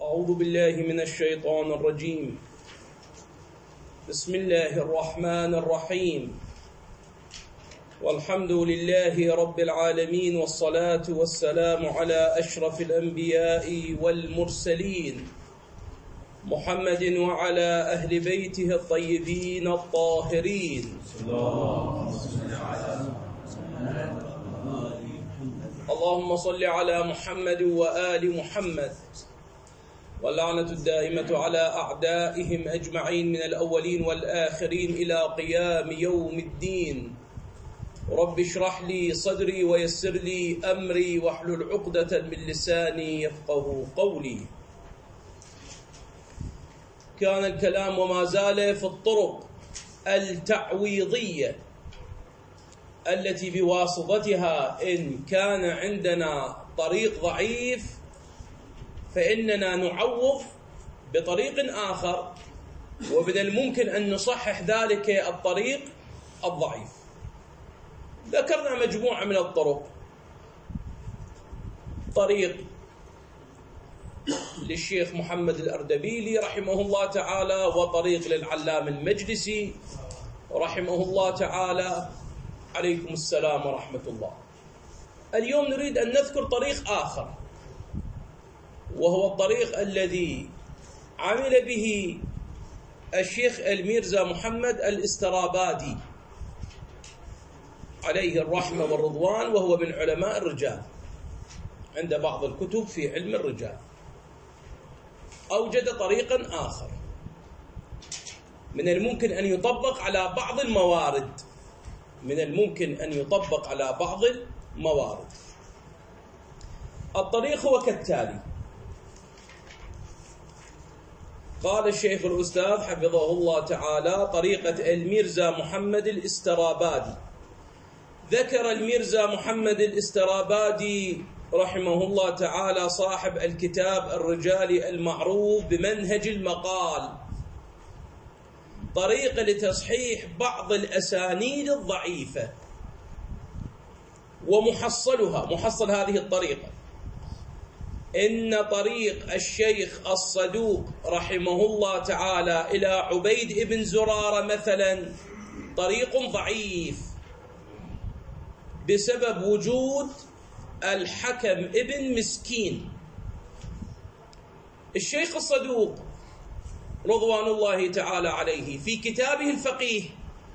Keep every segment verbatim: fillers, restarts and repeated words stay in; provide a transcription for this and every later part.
أعوذ بالله من الشيطان الرجيم. بسم الله الرحمن الرحيم. والحمد لله رب العالمين، والصلاة والسلام على أشرف الأنبياء والمرسلين محمد وعلى أهل بيته الطيبين الطاهرين. اللهم صل على محمد وآل محمد، واللعنة الدائمة على أعدائهم أجمعين من الأولين والآخرين إلى قيام يوم الدين. رب اشرح لي صدري ويسر لي أمري واحلل عقدة من لساني يفقه قولي. كان الكلام وما زال في الطرق التعويضية التي بواسطتها إن كان عندنا طريق ضعيف فإننا نعوض بطريق آخر، ومن الممكن أن نصحح ذلك الطريق الضعيف. ذكرنا مجموعة من الطرق: طريق للشيخ محمد الأردبيلي رحمه الله تعالى، وطريق للعلامة المجلسي رحمه الله تعالى، عليكم السلام ورحمة الله. اليوم نريد أن نذكر طريق آخر، وهو الطريق الذي عمل به الشيخ الميرزا محمد الاسترابادي عليه الرحمة والرضوان، وهو من علماء الرجال، عند بعض الكتب في علم الرجال. أوجد طريقا آخر من الممكن أن يطبق على بعض الموارد من الممكن أن يطبق على بعض الموارد. الطريق هو كالتالي: قال الشيخ الأستاذ حفظه الله تعالى طريقة الميرزا محمد الاسترابادي. ذكر الميرزا محمد الاسترابادي رحمه الله تعالى صاحب الكتاب الرجالي المعروف بمنهج المقال طريقة لتصحيح بعض الأسانيد الضعيفة، ومحصلها محصل هذه الطريقة إن طريق الشيخ الصدوق رحمه الله تعالى إلى عبيد ابن زرارة مثلا طريق ضعيف بسبب وجود الحكم ابن مسكين. الشيخ الصدوق رضوان الله تعالى عليه في كتابه الفقيه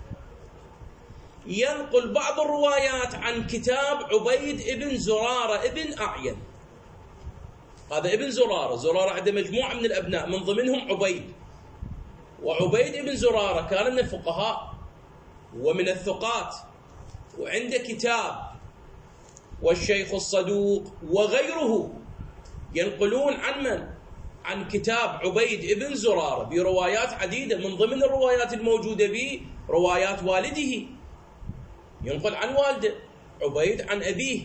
ينقل بعض الروايات عن كتاب عبيد ابن زرارة ابن أعين. هذا ابن زرارة، زرارة عنده مجموعة من الأبناء من ضمنهم عبيد، وعبيد ابن زرارة كان من الفقهاء ومن الثقات وعنده كتاب، والشيخ الصدوق وغيره ينقلون عن من؟ عن كتاب عبيد ابن زرارة بروايات عديدة، من ضمن الروايات الموجودة به روايات والده، ينقل عن والده عبيد عن أبيه.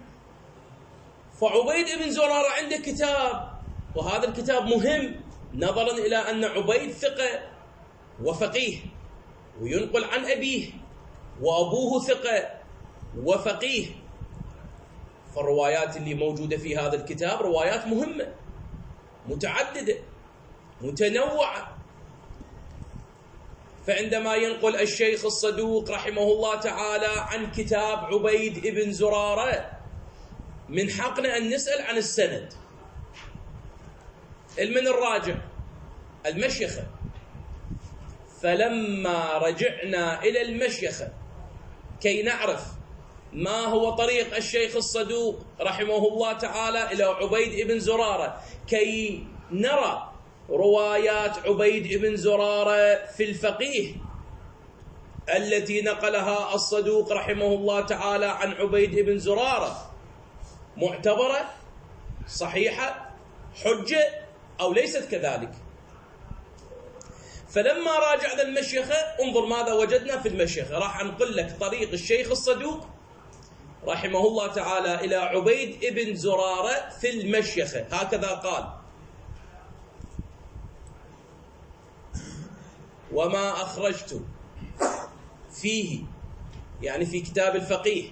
فعبيد ابن زرارة عنده كتاب، وهذا الكتاب مهم نظرا إلى أن عبيد ثقة وفقيه، وينقل عن أبيه، وأبوه ثقة وفقيه. فالروايات اللي موجودة في هذا الكتاب روايات مهمة متعددة متنوعة. فعندما ينقل الشيخ الصدوق رحمه الله تعالى عن كتاب عبيد ابن زرارة، من حقنا أن نسأل عن السند. المن الراجع المشيخة. فلما رجعنا إلى المشيخة كي نعرف ما هو طريق الشيخ الصدوق رحمه الله تعالى إلى عبيد ابن زرارة، كي نرى روايات عبيد ابن زرارة في الفقيه التي نقلها الصدوق رحمه الله تعالى عن عبيد ابن زرارة معتبرة صحيحة حجة أو ليست كذلك. فلما راجعنا المشيخة انظر ماذا وجدنا في المشيخة. راح أنقل لك طريق الشيخ الصدوق رحمه الله تعالى إلى عبيد ابن زرارة في المشيخة. هكذا قال: وما أخرجت فيه، يعني في كتاب الفقيه،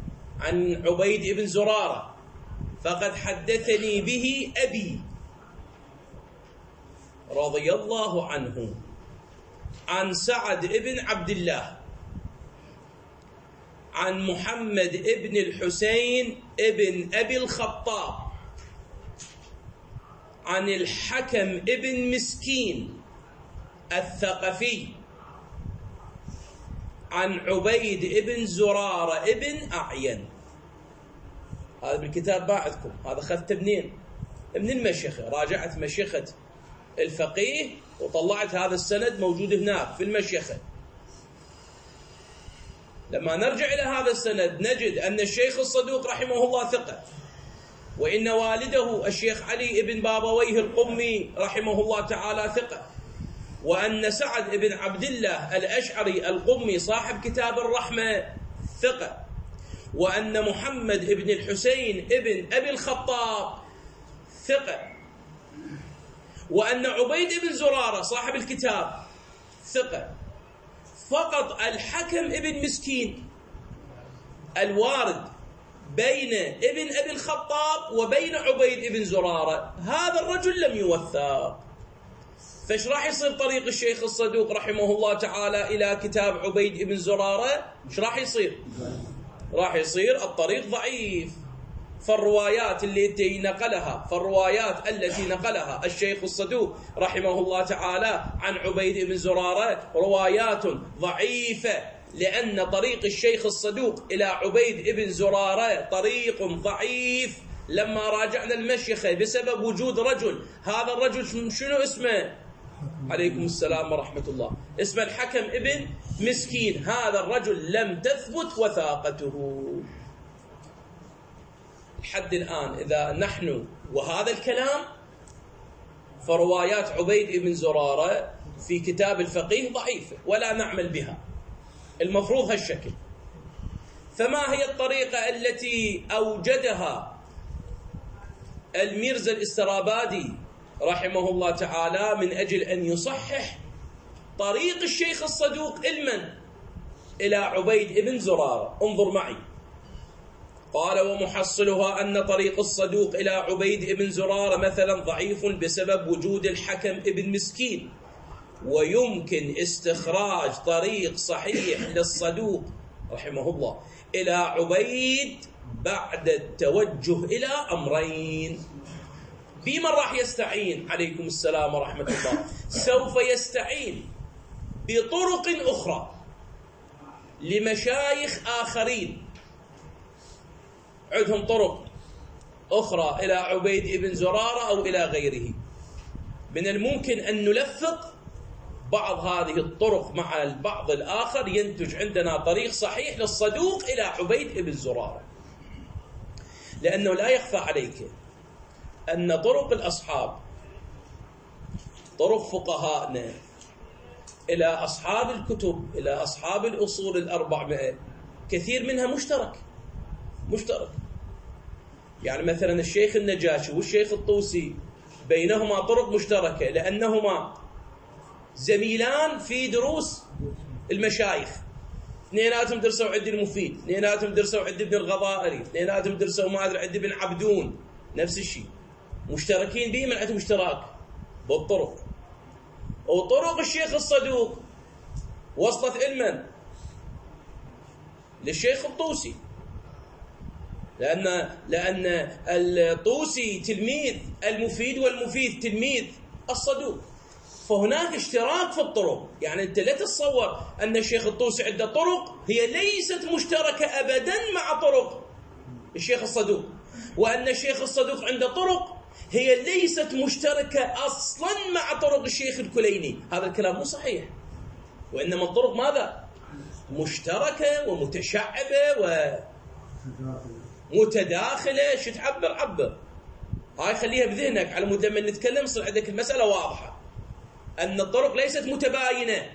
عن عبيد ابن زرارة فقد حدثني به أبي رضي الله عنه عن سعد بن عبد الله عن محمد بن الحسين بن أبي الخطاب عن الحكم بن مسكين الثقفي عن عبيد بن زرارة بن أعين. هذا بالكتاب بعدكم، هذا أخذته منين؟ من المشيخة. راجعت مشيخة الفقيه وطلعت هذا السند موجود هناك في المشيخة. لما نرجع إلى هذا السند نجد أن الشيخ الصدوق رحمه الله ثقة، وإن والده الشيخ علي بن بابويه القمي رحمه الله تعالى ثقة، وأن سعد بن عبد الله الأشعري القمي صاحب كتاب الرحمة ثقة، وأن محمد بن الحسين بن أبي الخطاب ثقة، وأن عبيد بن زرارة صاحب الكتاب ثقة. فقط الحكم ابن مسكين الوارد بين ابن أبي الخطاب وبين عبيد بن زرارة، هذا الرجل لم يوثق. فايش راح يصير طريق الشيخ الصدوق رحمه الله تعالى إلى كتاب عبيد بن زرارة؟ ايش راح يصير؟ راح يصير الطريق ضعيف. فالروايات التي نقلها فالروايات التي نقلها الشيخ الصدوق رحمه الله تعالى عن عبيد بن زرارة روايات ضعيفة، لأن طريق الشيخ الصدوق إلى عبيد بن زرارة طريق ضعيف. لما راجعنا المشيخة بسبب وجود رجل، هذا الرجل شنو اسمه؟ عليكم السلام ورحمة الله. اسم الحكم ابن مسكين. هذا الرجل لم تثبت وثاقته لحد الآن. إذا نحن وهذا الكلام، فروايات عبيد بن زرارة في كتاب الفقيه ضعيفة ولا نعمل بها، المفروض هالشكل. فما هي الطريقة التي أوجدها الميرزا الاسترابادي رحمه الله تعالى من أجل أن يصحح طريق الشيخ الصدوق المن إلى عبيد بن زرارة؟ انظر معي. قال: ومحصلها أن طريق الصدوق إلى عبيد بن زرارة مثلا ضعيف بسبب وجود الحكم ابن مسكين، ويمكن استخراج طريق صحيح للصدوق رحمه الله إلى عبيد بعد التوجه إلى أمرين. بمن راح يستعين؟ عليكم السلام ورحمة الله. سوف يستعين بطرق أخرى لمشايخ آخرين عندهم طرق أخرى إلى عبيد بن زرارة أو إلى غيره. من الممكن أن نلفق بعض هذه الطرق مع البعض الآخر، ينتج عندنا طريق صحيح للصدوق إلى عبيد بن زرارة. لأنه لا يخفى عليك أن طرق الأصحاب، طرق فقهائنا إلى أصحاب الكتب، إلى أصحاب الأصول الأربعمائة، كثير منها مشترك مشترك يعني مثلا الشيخ النجاشي والشيخ الطوسي بينهما طرق مشتركة، لأنهما زميلان في دروس المشايخ. اثنيناتهم درسوا عند المفيد، اثنيناتهم درسوا عند ابن الغضائري، اثنيناتهم درسوا ما أدري عند ابن عبدون، نفس الشيء، مشتركين به، من عندهم اشتراك بالطرق. وطرق الشيخ الصدوق وصلت علما للشيخ الطوسي، لأن لأن الطوسي تلميذ المفيد والمفيد تلميذ الصدوق، فهناك اشتراك في الطرق. يعني أنت لا تتصور أن الشيخ الطوسي عنده طرق هي ليست مشتركة أبدا مع طرق الشيخ الصدوق، وأن الشيخ الصدوق عنده طرق هي ليست مشتركة أصلا مع طرق الشيخ الكليني. هذا الكلام مو صحيح، وإنما الطرق ماذا؟ مشتركة ومتشعبة ومتداخلة. شو تعبر؟ عبر هاي، خليها بذهنك على مود لما نتكلم يصير عندك المسألة واضحة. أن الطرق ليست متباينة،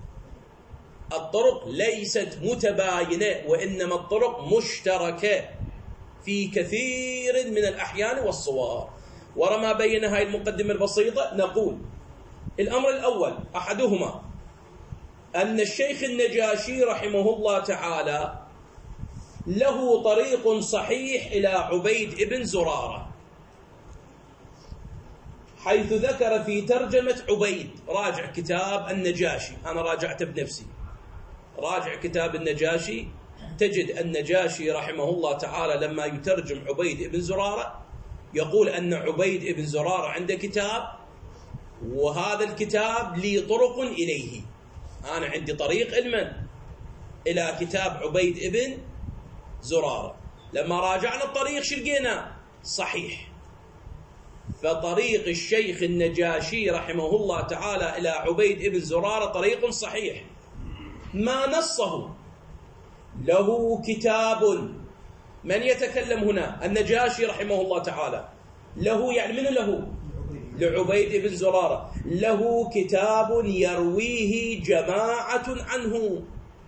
الطرق ليست متباينة، وإنما الطرق مشتركة في كثير من الأحيان والصور. ورما بين هاي المقدمة البسيطة نقول: الأمر الأول أحدهما أن الشيخ النجاشي رحمه الله تعالى له طريق صحيح إلى عبيد بن زرارة، حيث ذكر في ترجمة عبيد، راجع كتاب النجاشي، أنا راجعته بنفسي، راجع كتاب النجاشي، تجد النجاشي رحمه الله تعالى لما يترجم عبيد بن زرارة يقول أن عبيد بن زرارة عنده كتاب، وهذا الكتاب لي طرق إليه، أنا عندي طريق علما إلى كتاب عبيد بن زرارة. لما راجعنا الطريق شو لقينا؟ صحيح. فطريق الشيخ النجاشي رحمه الله تعالى إلى عبيد بن زرارة طريق صحيح، ما نصه له كتاب. من يتكلم هنا؟ النجاشي رحمه الله تعالى، له يعني من له؟ لعبيد بن زرارة، له كتاب يرويه جماعة عنه،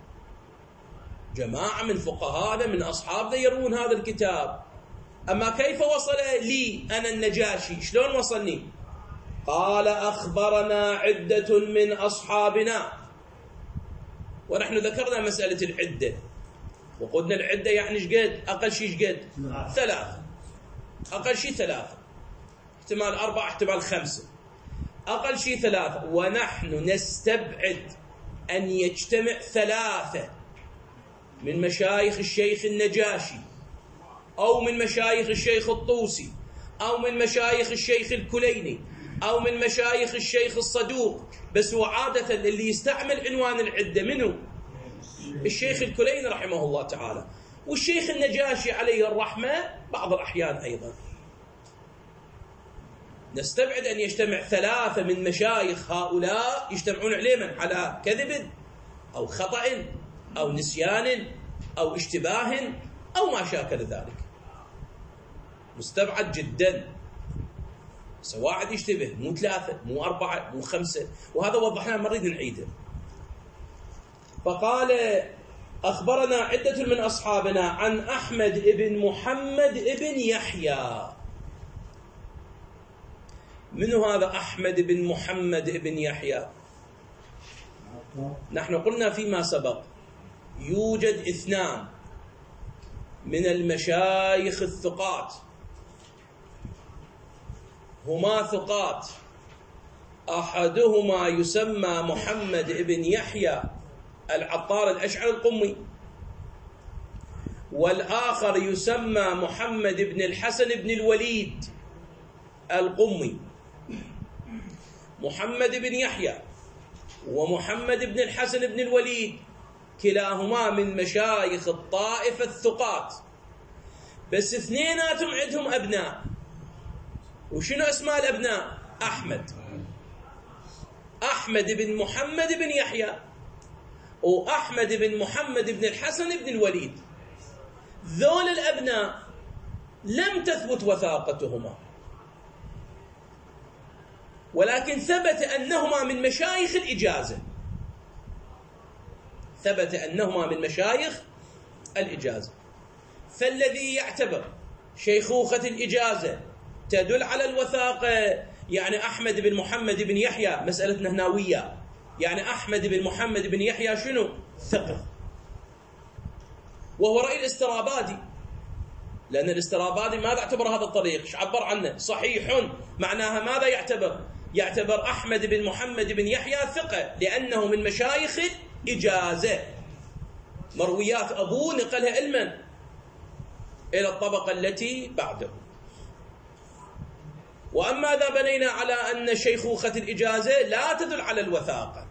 جماعة من فقهاء من أصحابنا يروون هذا الكتاب. أما كيف وصل لي أنا النجاشي؟ شلون وصلني؟ قال أخبرنا عدة من أصحابنا، ونحن ذكرنا مسألة العدة وقلنا العدة يعني شقد؟ أقل شيء شقد؟ ثلاثة، أقل شيء ثلاثة، احتمال أربعة احتمال خمسة، أقل شيء ثلاثة. ونحن نستبعد أن يجتمع ثلاثة من مشايخ الشيخ النجاشي أو من مشايخ الشيخ الطوسي أو من مشايخ الشيخ الكليني أو من مشايخ الشيخ الصدوق، بس هو عادة اللي يستعمل عنوان العدة منه الشيخ الكليني رحمه الله تعالى، والشيخ النجاشي عليه الرحمة بعض الأحيان أيضا. نستبعد أن يجتمع ثلاثة من مشايخ هؤلاء يجتمعون عليه من على كذب أو خطأ أو نسيان أو اشتباه أو ما شاكل ذلك، مستبعد جدا. سواعد يشتبه، مو ثلاثة مو أربعة مو خمسة، وهذا وضحناه ما نريد نعيده. فقال أخبرنا عدة من أصحابنا عن أحمد بن محمد بن يحيى. من هذا أحمد بن محمد بن يحيى؟ نحن قلنا فيما سبق يوجد اثنان من المشايخ الثقات، هما ثقات، أحدهما يسمى محمد بن يحيى العطار الأشعري القمي، والآخر يسمى محمد بن الحسن بن الوليد القمي. محمد بن يحيى ومحمد بن الحسن بن الوليد كلاهما من مشايخ الطائفة الثقات، بس اثنيناتهم عندهم أبناء. وشنو اسماء الأبناء؟ أحمد أحمد بن محمد بن يحيى وأحمد بن محمد بن الحسن بن الوليد. ذول الأبناء لم تثبت وثاقتهما، ولكن ثبت أنهما من مشايخ الإجازة، ثبت أنهما من مشايخ الإجازة. فالذي يعتبر شيخوخة الإجازة تدل على الوثاقة، يعني أحمد بن محمد بن يحيى مسألة نهناوية، يعني أحمد بن محمد بن يحيى شنو؟ ثقة. وهو رأي الاسترابادي، لأن الاسترابادي ماذا اعتبر هذا الطريق؟ ايش عبر عنه؟ صحيح، معناها ماذا يعتبر؟ يعتبر أحمد بن محمد بن يحيى ثقة لأنه من مشايخ الإجازة، مرويات أبوه نقلها علما إلى الطبقة التي بعده. وأما إذا بنينا على أن شيخوخة الإجازة لا تدل على الوثاقة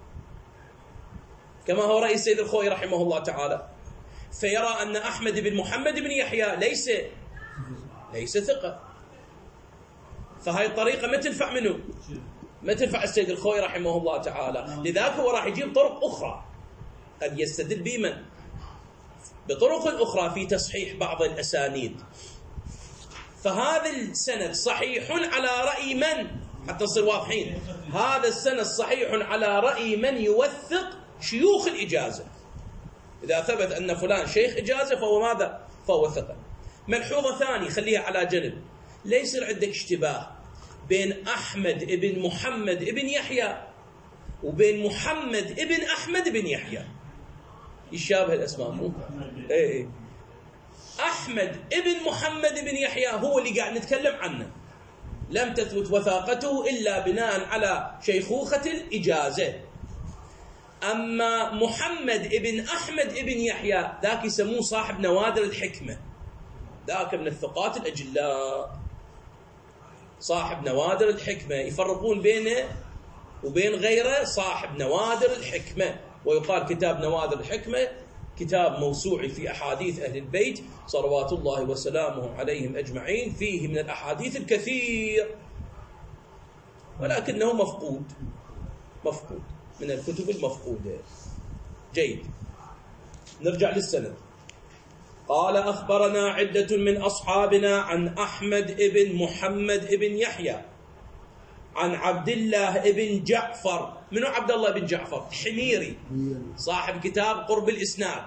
كما هو رأي السيد الخوئي رحمه الله تعالى، فيرى أن أحمد بن محمد بن يحيى ليس ليس ثقة، فهاي الطريقة ما تنفع منه، ما تنفع السيد الخوئي رحمه الله تعالى. لذلك هو راح يجيب طرق أخرى قد يستدل بمن بطرق أخرى في تصحيح بعض الأسانيد. فهذا السند صحيح على رأي من، حتى نصير واضحين، هذا السند صحيح على رأي من يوثق شيوخ الإجازة. إذا ثبت أن فلان شيخ إجازة فهو ماذا؟ فهو ثقة. ملحوظة ثانية خليها على جنب، ليس عندك اشتباه بين أحمد بن محمد بن يحيى وبين محمد بن أحمد بن يحيى، يشابه الأسماء مو؟ إيه إيه. أحمد بن محمد بن يحيى هو اللي قاعد نتكلم عنه، لم تثبت وثاقته إلا بناء على شيخوخة الإجازة. أما محمد ابن أحمد ابن يحيى ذاك يسموه صاحب نوادر الحكمة، ذاك من الثقات الأجلاء، صاحب نوادر الحكمة، يفرقون بينه وبين غيره صاحب نوادر الحكمة. ويقال كتاب نوادر الحكمة كتاب موسوعي في أحاديث أهل البيت صلوات الله وسلامه عليهم أجمعين، فيه من الأحاديث الكثير ولكنه مفقود، مفقود من الكتب المفقودة. جيد، نرجع للسند. قال أخبرنا عدة من أصحابنا عن أحمد ابن محمد ابن يحيى عن عبد الله ابن جعفر. منو عبد الله بن جعفر؟ حميري صاحب كتاب قرب الإسناد.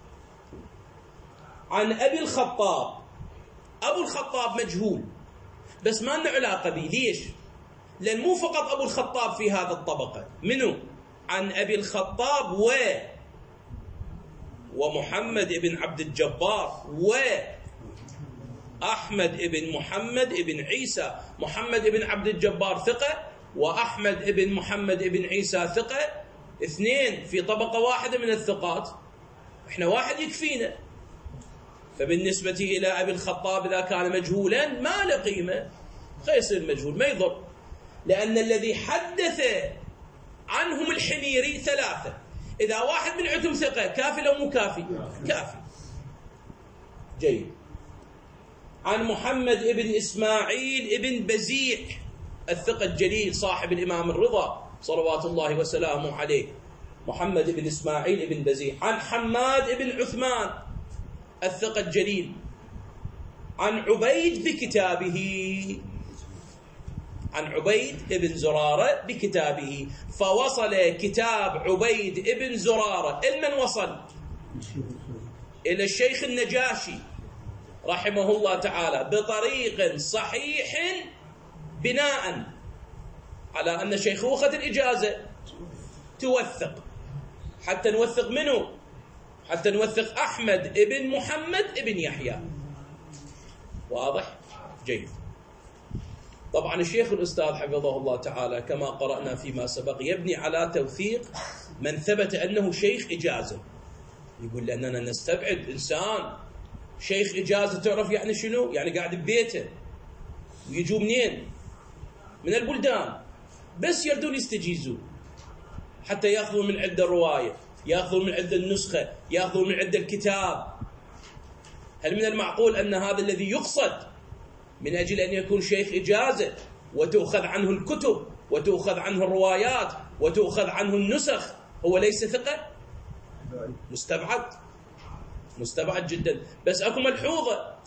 عن أبي الخطاب. أبو الخطاب مجهول بس ما لنا علاقة به. ليش؟ لأن مو فقط أبو الخطاب في هذا الطبقة. منو؟ عن أبي الخطاب و ومحمد ابن عبد الجبار وأحمد ابن محمد ابن عيسى. محمد ابن عبد الجبار ثقة وأحمد ابن محمد ابن عيسى ثقة، اثنين في طبقة واحدة من الثقات، احنا واحد يكفينا. فبالنسبة إلى أبي الخطاب إذا كان مجهولا ما له قيمة، خير يصير مجهول ما يضر، لأن الذي حدث عنهم الحميري ثلاثة، إذا واحد من عندهم ثقة كافي لو مو كافي؟ كافي. جيد. عن محمد ابن إسماعيل ابن بزيع الثقة الجليل صاحب الإمام الرضا صلوات الله وسلامه عليه، محمد ابن إسماعيل ابن بزيع. عن حماد ابن عثمان الثقة الجليل. عن عبيد بكتابه، عن عبيد ابن زرارة بكتابه. فوصل كتاب عبيد ابن زرارة المن وصل؟ إلى الشيخ النجاشي رحمه الله تعالى بطريق صحيح بناء على أن شيخوخة الإجازة توثق. حتى نوثق منه؟ حتى نوثق أحمد ابن محمد ابن يحيى. واضح؟ جيد. طبعا الشيخ الأستاذ حفظه الله تعالى كما قرأنا فيما سبق يبني على توثيق من ثبت أنه شيخ إجازة. يقول لأننا نستبعد إنسان شيخ إجازة، تعرف يعني شنو؟ يعني قاعد ببيته ويجوا منين؟ من البلدان، بس يردون يستجيزون حتى يأخذون من عند الرواية، يأخذون من عند النسخة، يأخذون من عند الكتاب. هل من المعقول أن هذا الذي يقصد من أجل أن يكون شيخ إجازة وتؤخذ عنه الكتب وتؤخذ عنه الروايات وتؤخذ عنه النسخ هو ليس ثقة؟ مستبعد، مستبعد جدا. بس أكو ملحوظة،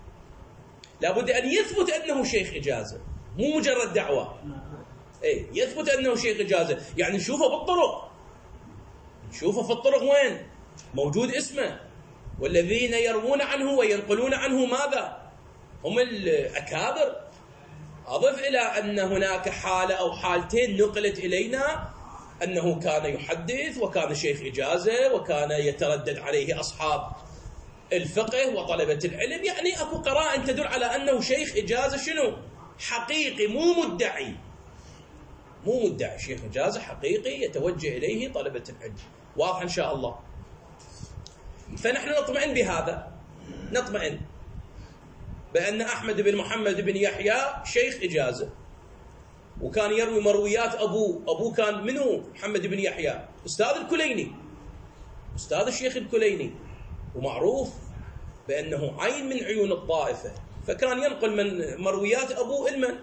لابد أن يثبت أنه شيخ إجازة، مو مجرد دعوة. أي يثبت أنه شيخ إجازة، يعني نشوفه بالطرق، نشوفه في الطرق وين موجود اسمه، والذين يروون عنه وينقلون عنه ماذا؟ هم الأكابر. أضف إلى أن هناك حالة أو حالتين نقلت إلينا أنه كان يحدث وكان شيخ إجازة وكان يتردد عليه أصحاب الفقه وطلبة العلم، يعني أكو قرائن تدل على أنه شيخ إجازة شنو؟ حقيقي، مو مدعي، مو مدعي، شيخ إجازة حقيقي يتوجه إليه طلبة العلم. واضح إن شاء الله. فنحن نطمئن بهذا، نطمئن بأن أحمد بن محمد بن يحيى شيخ إجازة، وكان يروي مرويات أبوه. أبوه كان منه محمد بن يحيى أستاذ الكليني، أستاذ الشيخ الكليني، ومعروف بأنه عين من عيون الطائفة، فكان ينقل من مرويات أبوه المن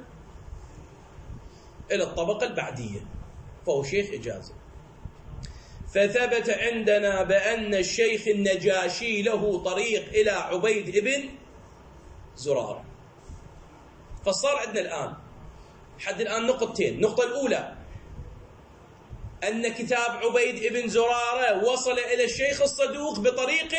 إلى الطبقة البعدية، فهو شيخ إجازة. فثبت عندنا بأن الشيخ النجاشي له طريق إلى عبيد ابن زرارة. فصار عندنا الآن حد الآن نقطتين. النقطة الأولى أن كتاب عبيد ابن زرارة وصل إلى الشيخ الصدوق بطريق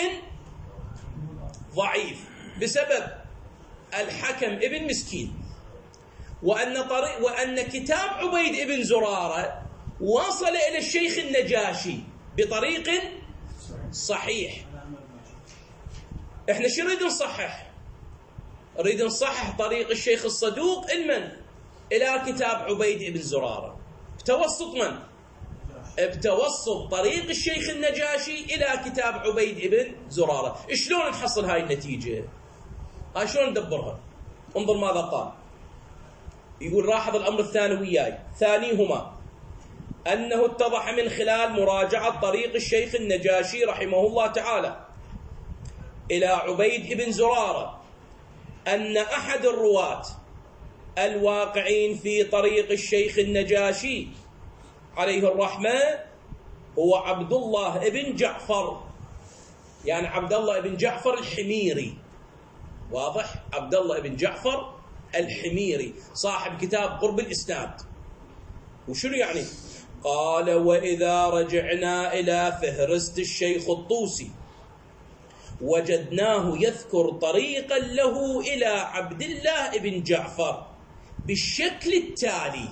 ضعيف بسبب الحكم ابن مسكين، وأن, طريق وأن كتاب عبيد ابن زرارة وصل إلى الشيخ النجاشي بطريق صحيح. إحنا شو نريد نصحح؟ نريد نصحح طريق الشيخ الصدوق المن إلى كتاب عبيد بن زرارة بتوسط من؟ بتوسط طريق الشيخ النجاشي إلى كتاب عبيد بن زرارة. شلون نحصل هاي النتيجة؟ هاي شلون ندبرها؟ انظر ماذا قال. يقول لاحظ الأمر الثاني وياي. ثانيهما أنه اتضح من خلال مراجعة طريق الشيخ النجاشي رحمه الله تعالى إلى عبيد بن زرارة أن أحد الرواة الواقعين في طريق الشيخ النجاشي عليه الرحمة هو عبد الله بن جعفر، يعني عبد الله بن جعفر الحميري. واضح؟ عبد الله بن جعفر الحميري صاحب كتاب قرب الإسناد. وشنو يعني؟ قال: وإذا رجعنا إلى فهرست الشيخ الطوسي وجدناه يذكر طريقا له إلى عبد الله بن جعفر بالشكل التالي.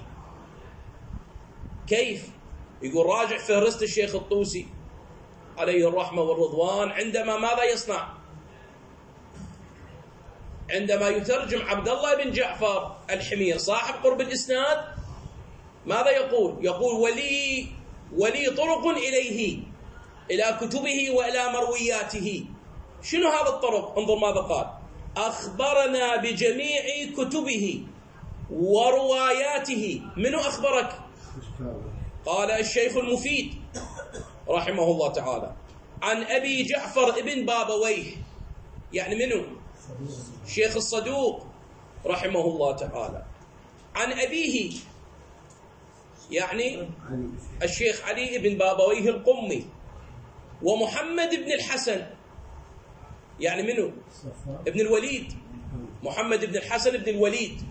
كيف؟ يقول راجع فهرست الشيخ الطوسي عليه الرحمة والرضوان عندما ماذا يصنع؟ عندما يترجم عبد الله بن جعفر الحمير صاحب قرب الإسناد ماذا يقول؟ يقول: ولي ولي طرق إليه، إلى كتبه وإلى مروياته. شنو هذا الطرق؟ انظر ماذا قال: أخبرنا بجميع كتبه ورواياته. منو أخبرك؟ قال الشيخ المفيد رحمه الله تعالى عن أبي جعفر ابن بابويه، يعني منو؟ الشيخ الصدوق رحمه الله تعالى. عن أبيه يعني الشيخ علي بن بابويه القمي. ومحمد بن الحسن يعني منو؟ ابن الوليد، محمد بن الحسن بن الوليد.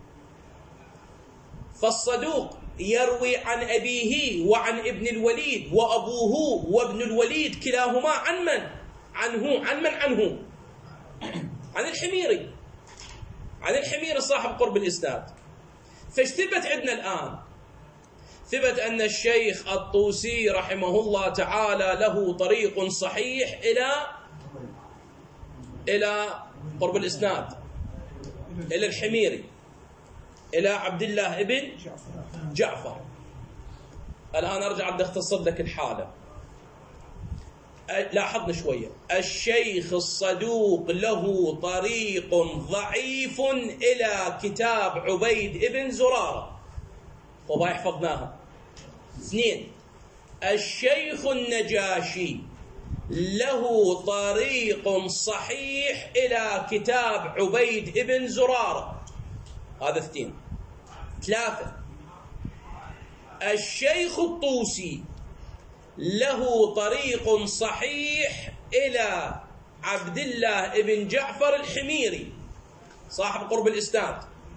فالصدوق يروي عن أبيه وعن ابن الوليد، وأبوه وابن الوليد كلاهما عن من؟ عنه. عن من عنه؟ عن الحميري، عن الحميري صاحب قرب الإسناد. فاجتبت عندنا الآن ثبت أن الشيخ الطوسي رحمه الله تعالى له طريق صحيح إلى إلى قرب الإسناد، إلى الحميري، إلى عبد الله بن جعفر. الآن أرجع بدي أختصر لك الحالة. لاحظنا شوية. الشيخ الصدوق له طريق ضعيف إلى كتاب عبيد بن زرارة، وهاي حفظناها. اثنين، الشيخ النجاشي له طريق صحيح إلى كتاب عبيد بن زرارة، هذا اثنين. ثلاثة، الشيخ الطوسي له طريق صحيح إلى عبد الله بن جعفر الحميري صاحب قرب الإسناد.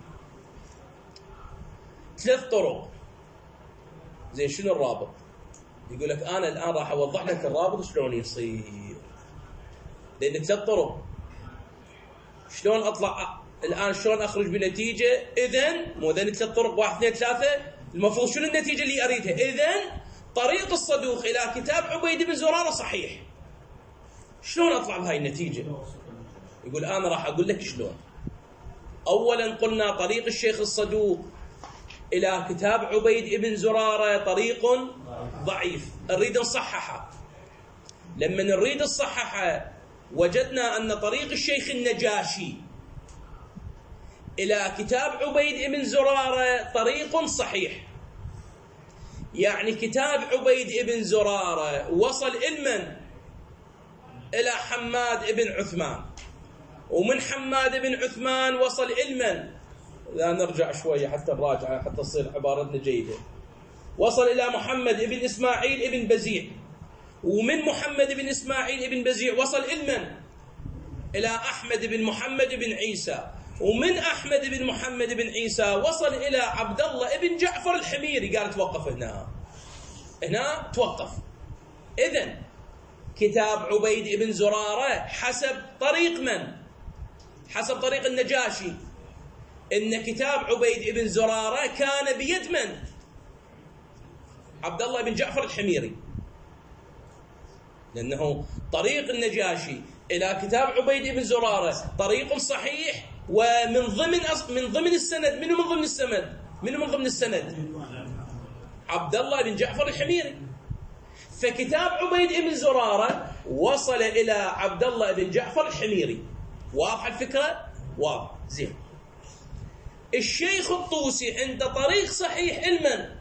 ثلاث طرق. زين، شنو الرابط؟ يقول لك أنا الآن راح أوضح لك الرابط شلون يصير، لأن ثلاث طرق. شلون أطلع الآن، شلون أخرج بنتيجة؟ إذن مو ذن ثلاث طرق، واحد اثنين ثلاثة، المفروض شنو النتيجة اللي أريدها؟ إذن طريق الصدوق إلى كتاب عبيد بن زرارة صحيح. شلون أطلع بهاي النتيجة؟ يقول أنا راح أقول لك شلون. أولا قلنا طريق الشيخ الصدوق إلى كتاب عبيد بن زرارة طريق ضعيف، نريد نصححه. لما نريد نصححه وجدنا أن طريق الشيخ النجاشي إلى كتاب عبيد بن زرارة طريق صحيح، يعني كتاب عبيد بن زرارة وصل إلمن؟ إلى حماد بن عثمان، ومن حماد بن عثمان وصل إلمن؟ لا نرجع شوية حتى نراجع حتى تصير عبارتنا جيدة. وصل إلى محمد بن إسماعيل بن بزيع، ومن محمد بن إسماعيل بن بزيع وصل إلمن؟ إلى أحمد بن محمد بن عيسى، ومن أحمد بن محمد بن عيسى وصل إلى عبد الله بن جعفر الحميري. قال توقف هنا، هنا توقف. إذن كتاب عبيد بن زرارة حسب طريق من؟ حسب طريق النجاشي. إن كتاب عبيد بن زرارة كان بيد من؟ عبد الله بن جعفر الحميري، لأنه طريق النجاشي إلى كتاب عبيد بن زرارة طريق صحيح، ومن ضمن من ضمن السند، منو من ضمن السند؟ منو من ضمن السند؟ عبد الله بن جعفر الحميري. فكتاب عبيد بن زرارة وصل إلى عبد الله بن جعفر الحميري. واضحة الفكرة؟ واضح زين. الشيخ الطوسي عنده طريق صحيح علما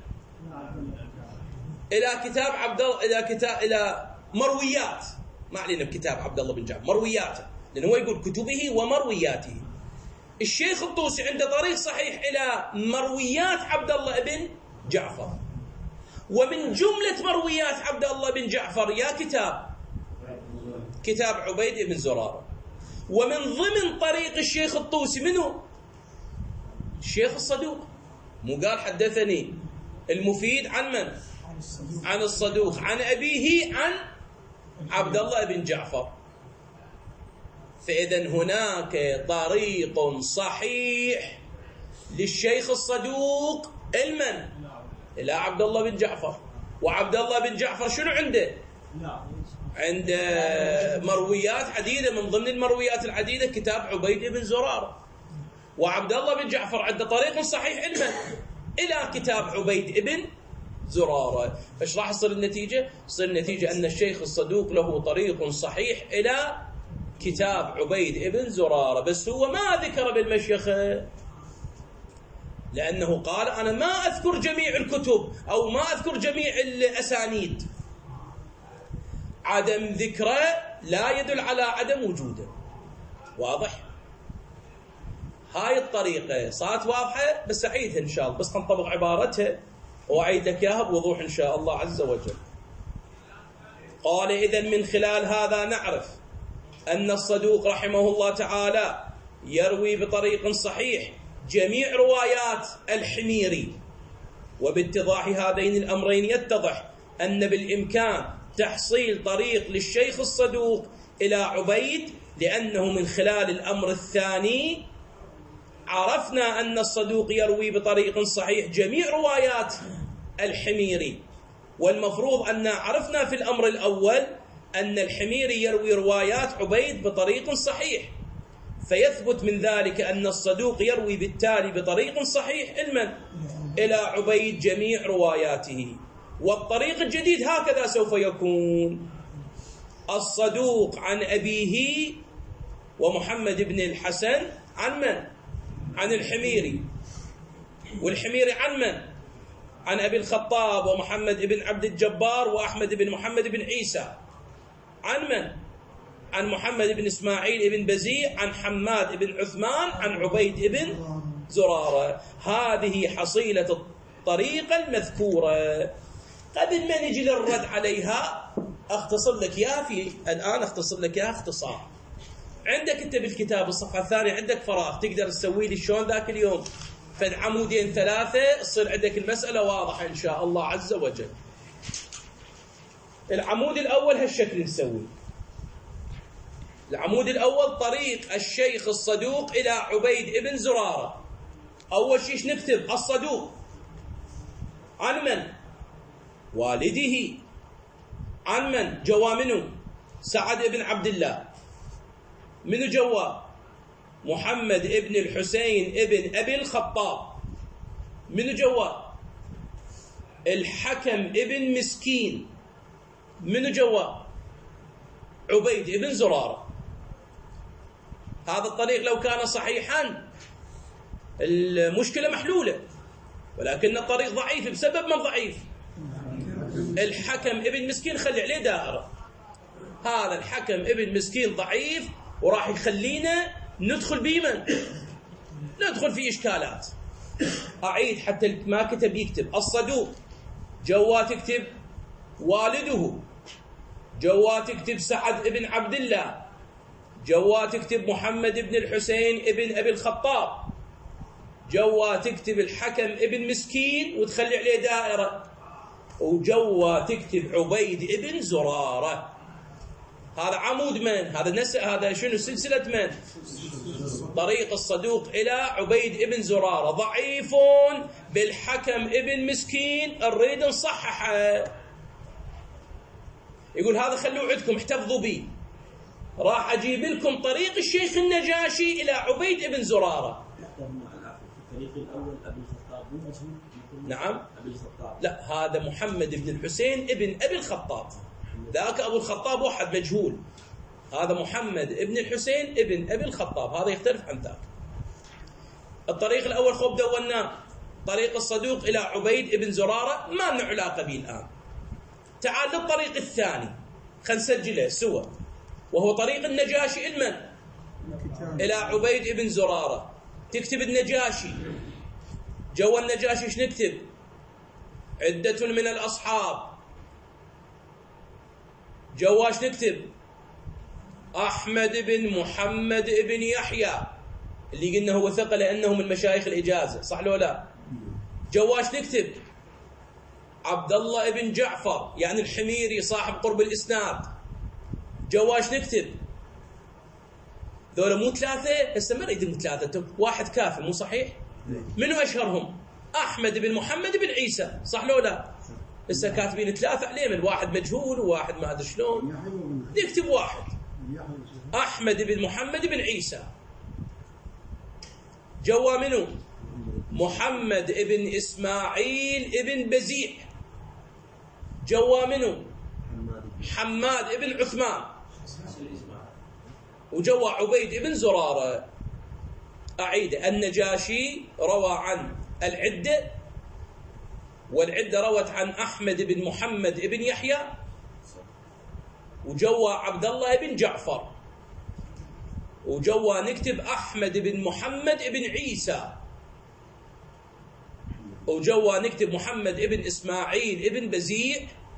إلى كتاب عبد الله، إلى كتاب إلى مرويات، ما علينا بكتاب عبد الله بن جعفر، مروياته، لأنه هو يقول كتبه ومروياته. الشيخ الطوسي عنده طريق صحيح إلى مرويات عبد الله بن جعفر، ومن جملة مرويات عبد الله بن جعفر يا كتاب كتاب عبيد بن زرارة. ومن ضمن طريق الشيخ الطوسي منه؟ الشيخ الصدوق. مو قال حدثني المفيد عن من؟ عن الصدوق عن أبيه عن عبد الله بن جعفر. فإذا هناك طريق صحيح للشيخ الصدوق علما إلى عبد الله بن جعفر. وعبد الله بن جعفر شنو عنده؟ عنده مرويات عديدة، من ضمن المرويات العديدة كتاب عبيد بن زرارة. وعبد الله بن جعفر عنده طريق صحيح علما إلى كتاب عبيد بن زرارة. ايش راح تصير النتيجة؟ تصير النتيجة أن الشيخ الصدوق له طريق صحيح إلى كتاب عبيد بن زرارة، بس هو ما ذكر بالمشيخة، لأنه قال أنا ما أذكر جميع الكتب أو ما أذكر جميع الأسانيد. عدم ذكره لا يدل على عدم وجوده. واضح؟ هاي الطريقة صارت واضحة، بس أعيدها إن شاء الله، بس نطبق عبارتها وأعيد لك إياها بوضوح إن شاء الله عز وجل. قال إذن من خلال هذا نعرف أن الصدوق رحمه الله تعالى يروي بطريق صحيح جميع روايات الحميري. وباتضاح هذين الأمرين يتضح أن بالإمكان تحصيل طريق للشيخ الصدوق إلى عبيد، لأنه من خلال الأمر الثاني عرفنا أن الصدوق يروي بطريق صحيح جميع روايات الحميري، والمفروض أن عرفنا في الأمر الأول أن الحميري يروي روايات عبيد بطريق صحيح، فيثبت من ذلك أن الصدوق يروي بالتالي بطريق صحيح علما إلى عبيد جميع رواياته. والطريق الجديد هكذا سوف يكون: الصدوق عن أبيه ومحمد بن الحسن عن من؟ عن الحميري. والحميري عن من؟ عن أبي الخطاب ومحمد بن عبد الجبار وأحمد بن محمد بن عيسى. عن من؟ عن محمد بن إسماعيل بن بزيع عن حماد بن عثمان عن عبيد بن زرارة. هذه حصيلة الطريقة المذكورة. قبل ما نجي للرد عليها أختصر لك يا في الآن أختصر لك يا اختصار. عندك أنت بالكتاب الصفحة الثانية عندك فراغ، تقدر تسوي لي شلون ذاك اليوم فد عمودين ثلاثة، تصير عندك المسألة واضحة إن شاء الله عز وجل. العمود الأول هالشكل نسوي. العمود الأول طريق الشيخ الصدوق إلى عبيد بن زرارة. أول شيء نكتب الصدوق عن من؟ والده. عن من؟ جوا منه سعد بن عبد الله. منو جوا؟ محمد بن الحسين بن أبي الخطاب. منو جوا؟ الحكم بن مسكين. منو جوا؟ عبيد بن زرارة. هذا الطريق لو كان صحيحا المشكلة محلولة، ولكن الطريق ضعيف. بسبب من ضعيف؟ الحكم ابن مسكين خلي عليه دائرة. هذا الحكم ابن مسكين ضعيف وراح يخلينا ندخل بيمن، ندخل في إشكالات. أعيد حتى ما كتب يكتب الصدوق، جوا تكتب والده، جوا تكتب سعد ابن عبد الله، جوا تكتب محمد ابن الحسين ابن أبي الخطاب، جوا تكتب الحكم ابن مسكين وتخلي عليه دائرة، وجوا تكتب عبيد ابن زرارة. هذا عمود من؟ هذا نس هذا شنو سلسلة من؟ طريق الصدوق إلى عبيد ابن زرارة. ضعيف بالحكم ابن مسكين، نريد نصححه. يقول هذا خلوه عندكم احتفظوا به. راح أجيب لكم طريق الشيخ النجاشي إلى عبيد بن زرارة. الطريق الأول أبي الخطاب مو مسلم. نعم. أبي الخطاب. لا، هذا محمد بن الحسين ابن أبي الخطاب. ذاك أبو الخطاب واحد مجهول. هذا محمد بن الحسين ابن أبي الخطاب، هذا يختلف عن ذاك. الطريق الأول خب دوناه، طريق الصدوق إلى عبيد بن زرارة، ما لنا علاقة به الآن. تعال للطريق الثاني، خلينا نسجله سوا، وهو طريق النجاشي المن إلى عبيد بن زرارة. تكتب النجاشي، جوا النجاشي ايش نكتب؟ عدة من الأصحاب. جوا ايش نكتب؟ أحمد بن محمد بن يحيى، اللي قلنا هو ثقة لأنه من مشايخ الإجازة، صح لو لا؟ جوا ايش نكتب؟ عبد الله بن جعفر، يعني الحميري صاحب قرب الإسناد. جوا ايش نكتب؟ ذولا مو ثلاثة، هسه ما نريد مو ثلاثة، واحد كافي مو صحيح؟ منو أشهرهم؟ أحمد بن محمد بن عيسى، صح لو لا؟ هسه كاتبين ثلاثة عليه، من واحد مجهول وواحد ما أدري شلون. نكتب واحد، أحمد بن محمد بن عيسى. جوا منو؟ محمد بن إسماعيل بن بزيع. جوا منو؟ حماد بن عثمان. وجوا عبيد بن زرارة. أعيد، النجاشي روى عن العدة، والعدة روت عن أحمد بن محمد بن يحيى، وجوا عبد الله بن جعفر، وجوا نكتب أحمد بن محمد بن عيسى، وجوا نكتب محمد بن إسماعيل بن بزيع،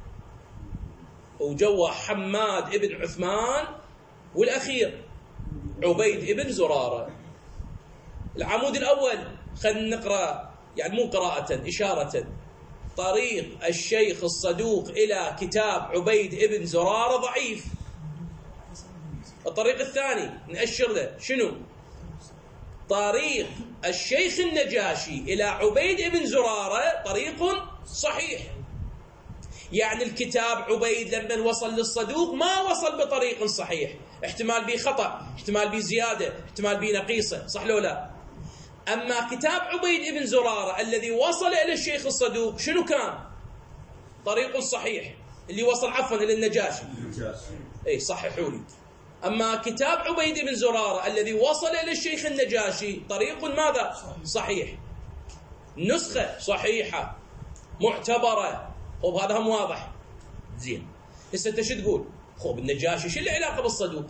وجوا حماد بن عثمان، والأخير عبيد بن زرارة. العمود الأول خلينا نقرأ، يعني مو قراءة، إشارة. طريق الشيخ الصدوق إلى كتاب عبيد بن زرارة ضعيف. الطريق الثاني نأشر له شنو؟ طريق الشيخ النجاشي إلى عبيد بن زرارة طريق صحيح. يعني الكتاب عبيد لما وصل للصدوق ما وصل بطريق صحيح، احتمال بي خطأ، احتمال بي زيادة، احتمال بي نقيصة، صح لو لا؟ أما كتاب عبيد بن زرارة الذي وصل إلى الشيخ الصدوق شنو كان؟ طريق صحيح، اللي وصل عفوا إلى النجاشي. اي صححوا لي. أما كتاب عبيد بن زرارة الذي وصل إلى الشيخ النجاشي طريق ماذا؟ صحيح، نسخة صحيحة معتبرة. خب هذا هم واضح زين. هسه انت شو تقول؟ خب النجاشي شو العلاقة بالصدوق؟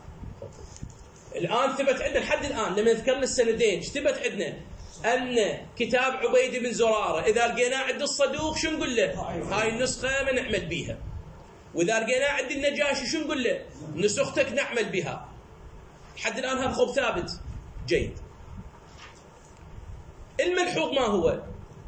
الآن ثبت عندنا لحد الآن لما ذكرنا السندين ايش ثبت عندنا؟ أن كتاب عبيد بن زرارة إذا لقيناه عند الصدوق شو نقول له؟ هاي النسخة ما نعمل بيها. وإذا لقيناه عند النجاشي شو نقول له؟ نسختك نعمل بها. لحد الآن هذا خب ثابت. جيد. الملحوظ ما هو؟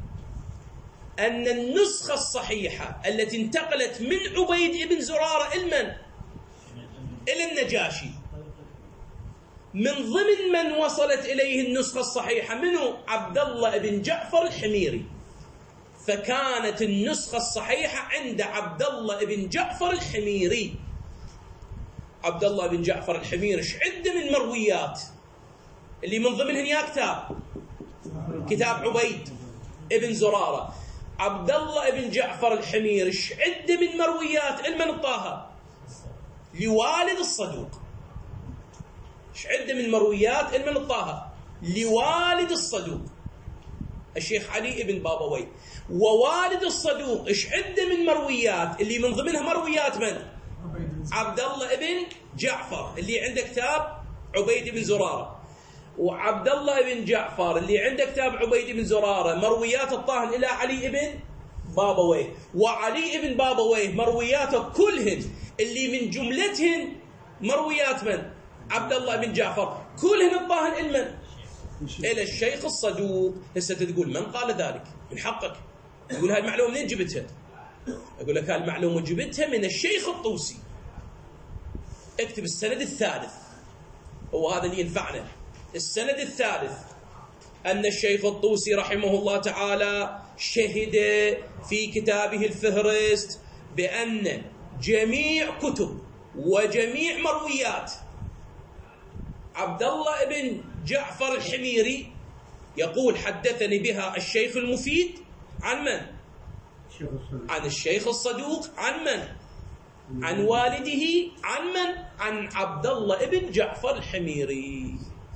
أن النسخة الصحيحة التي انتقلت من عبيد بن زرارة المن إلى النجاشي، من ضمن من وصلت إليه النسخة الصحيحة منه؟ عبد الله بن جعفر الحميري. فكانت النسخة الصحيحة عند عبد الله بن جعفر الحميري. عبد الله بن جعفر الحميري ايش عنده من مرويات اللي من ضمنهن يا كتاب كتاب عبيد بن زرارة. عبد الله بن جعفر الحميري ايش عنده من مرويات علما الطه لوالد الصدوق. ايش عنده من مرويات علما الطه لوالد الصدوق الشيخ علي بن بابويه. ووالد الصدوق ايش عنده من مرويات اللي من ضمنها مرويات من؟ عبد الله بن جعفر اللي عنده كتاب عبيد بن زرارة. وعبد الله بن جعفر اللي عنده كتاب عبيد بن زرارة مرويات الطاهن إلى علي بن بابويه. وعلي بن بابويه مروياته كلهن اللي من جملتهن مرويات من؟ عبد الله بن جعفر، كلهن الطاهن المن إلى الشيخ الصدوق. هسه تقول من قال ذلك؟ من حقك تقول هاي المعلومة منين جبتها؟ أقول لك هاي المعلومة جبتها من الشيخ الطوسي. اكتب السند الثالث، هو هذا اللي ينفعنا. السند الثالث أن الشيخ الطوسي رحمه الله تعالى شهد في كتابه الفهرست بأن جميع كتب وجميع مرويات عبد الله بن جعفر الحميري يقول حدثني بها الشيخ المفيد عن من؟ عن الشيخ الصدوق عن من؟ عن والده عن من؟ عن عبد الله بن جعفر الحميري.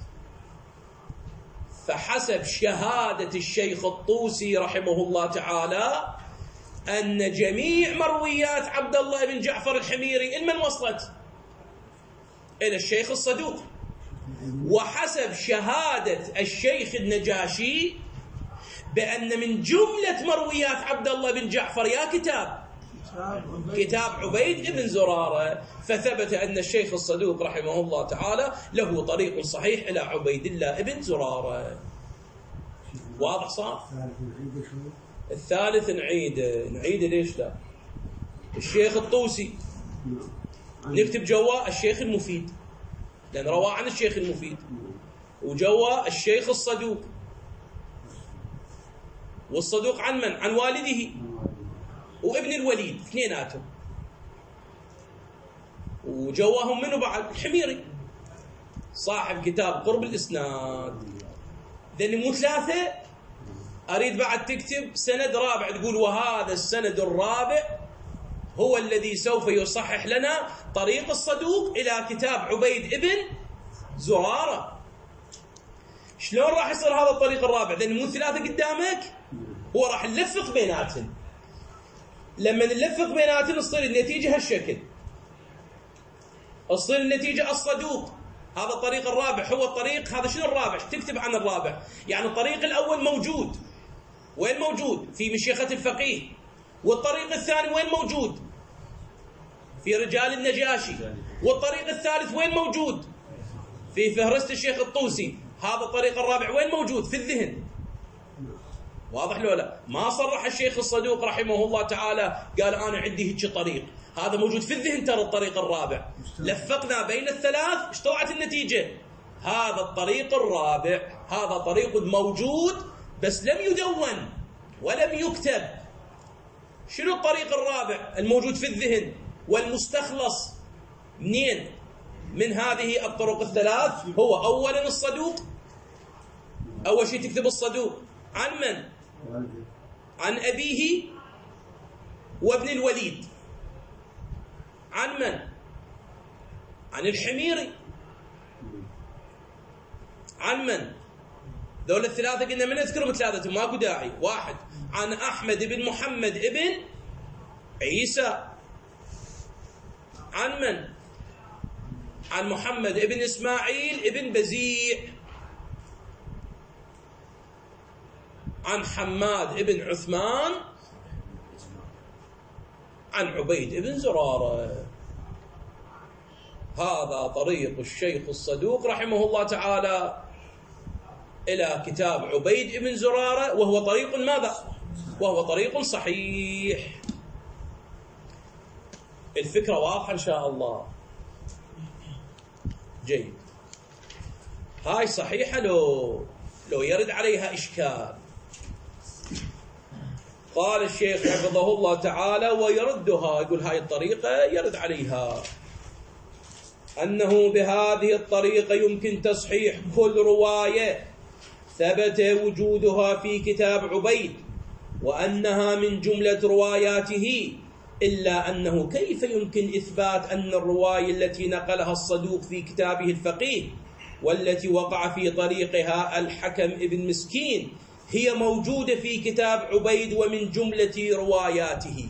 فحسب شهادة الشيخ الطوسي رحمه الله تعالى أن جميع مرويات عبد الله بن جعفر الحميري إلمن وصلت؟ إلى الشيخ الصدوق. وحسب شهادة الشيخ النجاشي بأن من جملة مرويات عبد الله بن جعفر يا كتاب كتاب عبيد بن زرارة، فثبت أن الشيخ الصدوق رحمه الله تعالى له طريق صحيح إلى عبيد الله بن زرارة. واضح صار؟ الثالث نعيد نعيد ليش لا؟ الشيخ الطوسي نكتب جوا الشيخ المفيد لأن رواه عن الشيخ المفيد، وجوا الشيخ الصدوق، والصدوق عن من؟ عن والده وابن الوليد اثنيناتهم، وجواهم منه بعد الحميري صاحب كتاب قرب الإسناد. لأن مو ثلاثة، أريد بعد تكتب سند رابع تقول وهذا السند الرابع هو الذي سوف يصحح لنا طريق الصدوق إلى كتاب عبيد ابن زرارة. شلون راح يصير هذا الطريق الرابع؟ لأن مو ثلاثة قدامك، هو راح نلفق بيناتهم. لما نلفق بيناتهم تصير النتيجة هالشكل، تصير النتيجة الصدوق. هذا الطريق الرابع هو الطريق، هذا شنو الرابع؟ تكتب عن الرابع يعني الطريق الأول موجود، وين موجود؟ في مشيخة الفقيه. والطريق الثاني وين موجود؟ في رجال النجاشي. والطريق الثالث وين موجود؟ في فهرست الشيخ الطوسي. هذا الطريق الرابع وين موجود؟ في الذهن. واضح لو لا؟ ما صرح الشيخ الصدوق رحمه الله تعالى قال أنا عندي هيك طريق، هذا موجود في الذهن ترى الطريق الرابع. لفقنا بين الثلاث، ايش طلعت النتيجة؟ هذا الطريق الرابع، هذا طريق موجود بس لم يدون ولم يكتب. شنو الطريق الرابع الموجود في الذهن والمستخلص منين؟ من هذه الطرق الثلاث. هو أولا الصدوق، أول شيء تكتب الصدوق عن من؟ عن أبيه وابن الوليد. عن من؟ عن الحميري. عن من؟ ذول الثلاثة قلنا من نذكرهم ثلاثة ماكو داعي. واحد عن أحمد بن محمد ابن عيسى. عن من؟ عن محمد ابن إسماعيل ابن بزيع. عن حماد ابن عثمان. عن عبيد ابن زرارة. هذا طريق الشيخ الصدوق رحمه الله تعالى إلى كتاب عبيد ابن زرارة، وهو طريق ماذا؟ وهو طريق صحيح. الفكرة واضحة إن شاء الله. جيد. هاي صحيحة لو لو يرد عليها إشكال. قال الشيخ حفظه الله تعالى ويردها، يقول هاي الطريقة يرد عليها أنه بهذه الطريقة يمكن تصحيح كل رواية ثبت وجودها في كتاب عبيد وأنها من جملة رواياته، إلا أنه كيف يمكن إثبات أن الرواية التي نقلها الصدوق في كتابه الفقيه والتي وقع في طريقها الحكم ابن مسكين هي موجودة في كتاب عبيد ومن جملة رواياته.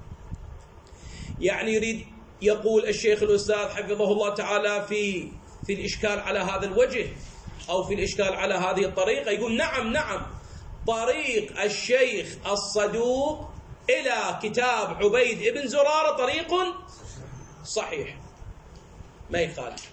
يعني يريد يقول الشيخ الأستاذ حفظه الله تعالى في في الإشكال على هذا الوجه أو في الإشكال على هذه الطريقة، يقول نعم نعم طريق الشيخ الصدوق إلى كتاب عبيد ابن زرارة طريق صحيح ما يخالف،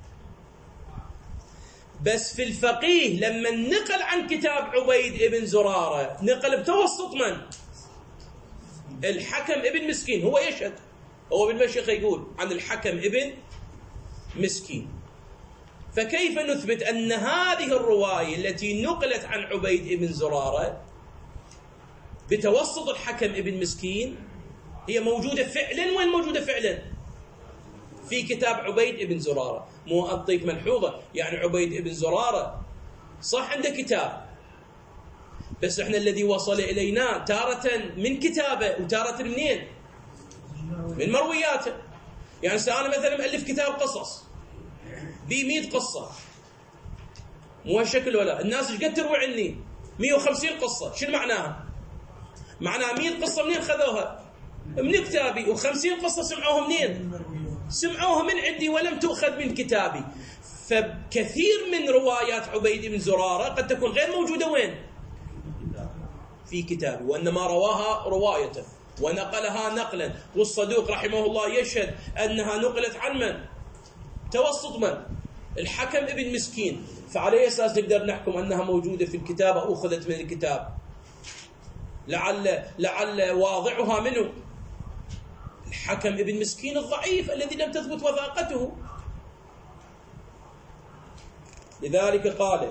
بس في الفقيه لما نقل عن كتاب عبيد ابن زرارة نقل بتوسط من؟ الحكم ابن مسكين. هو يشهد، هو بالمشيخة يقول عن الحكم ابن مسكين. فكيف نثبت أن هذه الرواية التي نقلت عن عبيد ابن زرارة بتوسط الحكم ابن مسكين هي موجودة فعلا؟ وين موجودة فعلا؟ في كتاب عبيد بن زرارة. مو أعطيك ملحوظة، يعني عبيد بن زرارة صح عنده كتاب، بس احنا الذي وصل إلينا تارة من كتابه وتارة منين؟ من مروياته. يعني أنا مثلا مؤلف كتاب قصص بي مئة قصة، مو هالشكل ولا الناس ايش قد تروي عني؟ مئة وخمسين قصة. شو معناها؟ معناها مئة قصة منين خذوها؟ من كتابي. وخمسين قصة سمعوها منين؟ سمعوها من عندي ولم تؤخذ من كتابي. فكثير من روايات عبيد بن زرارة قد تكون غير موجودة وين؟ في كتابي، وإنما رواها روايته ونقلها نقلا. والصدوق رحمه الله يشهد أنها نقلت عن من؟ توسط من؟ الحكم ابن مسكين. فعلى أساس نقدر نحكم أنها موجودة في الكتاب أو أخذت من الكتاب؟ لعل لعل واضعها منه الحكم ابن مسكين الضعيف الذي لم تثبت وثاقته. لذلك قال: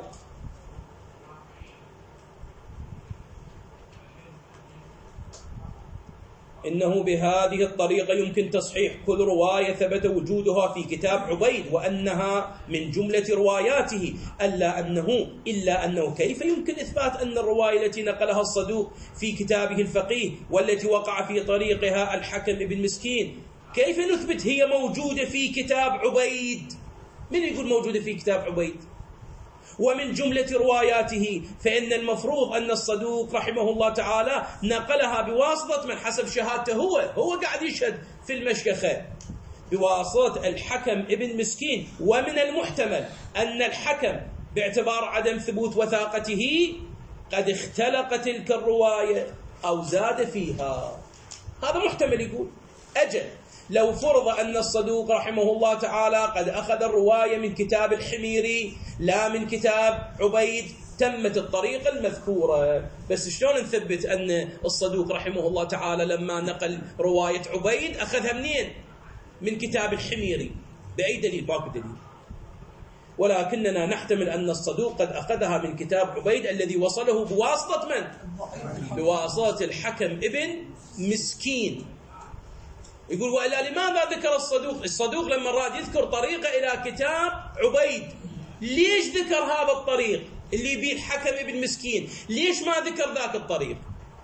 إنه بهذه الطريقة يمكن تصحيح كل رواية ثبت وجودها في كتاب عبيد وأنها من جملة رواياته، ألا أنه إلا أنه كيف يمكن إثبات أن الرواية التي نقلها الصدوق في كتابه الفقيه والتي وقع في طريقها الحكم ابن مسكين، كيف نثبت هي موجودة في كتاب عبيد؟ من يقول موجودة في كتاب عبيد ومن جملة رواياته؟ فإن المفروض أن الصدوق رحمه الله تعالى نقلها بواسطة من حسب شهادته هو هو قاعد يشهد في المشكخة بواسطة الحكم ابن مسكين. ومن المحتمل أن الحكم باعتبار عدم ثبوت وثاقته قد اختلق تلك الرواية أو زاد فيها. هذا محتمل. يقول أجل لو فرض أن الصدوق رحمه الله تعالى قد أخذ الرواية من كتاب الحميري لا من كتاب عبيد، تمت الطريقة المذكورة. بس شلون نثبت أن الصدوق رحمه الله تعالى لما نقل رواية عبيد أخذها منين؟ من كتاب الحميري. بأي دليل؟ باكو دليل. ولكننا نحتمل أن الصدوق قد أخذها من كتاب عبيد الذي وصله بواسطة من؟ بواسطة الحكم ابن مسكين. يقول: وإلا لماذا ذكر الصدوق؟ الصدوق لما راد يذكر طريقة إلى كتاب عبيد، ليش ذكر هذا الطريق اللي بيه الحكم ابن مسكين؟ ليش ما ذكر ذاك الطريق؟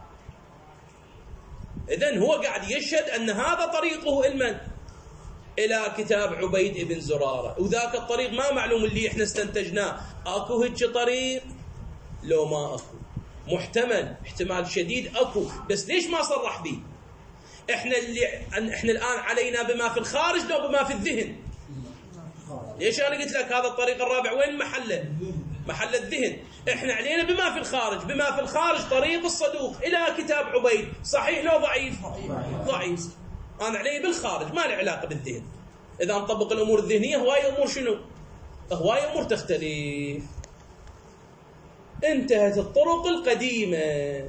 إذن هو قاعد يشهد أن هذا طريقه المن إلى كتاب عبيد بن زرارة، وذاك الطريق ما معلوم اللي إحنا استنتجناه. أكو هيك طريق لو ما أكو؟ محتمل، احتمال شديد أكو، بس ليش ما صرح به؟ احنا اللي احنا الآن علينا بما في الخارج لو بما في الذهن. ليش أنا قلت لك هذا الطريق الرابع وين محله؟ محل الذهن. احنا علينا بما في الخارج. بما في الخارج طريق الصدوق إلى كتاب عبيد، صحيح لو ضعيف؟ ضعيف. أنا علي بالخارج، ما له علاقة بالذهن. إذا نطبق الأمور الذهنية هواي أمور شنو؟ هواي أمور تختلف. انتهت الطرق القديمة.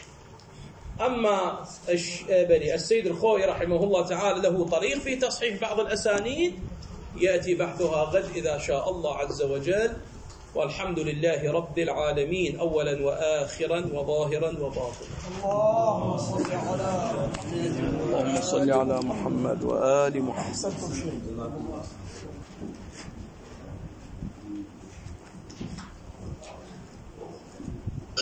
أما السيد الخوئي رحمه الله تعالى له طريق في تصحيح بعض الأسانيد يأتي بحثها غد إذا شاء الله عز وجل. والحمد لله رب العالمين أولا وآخرا وظاهرا وباطنا. اللهم صل على محمد وآل محمد.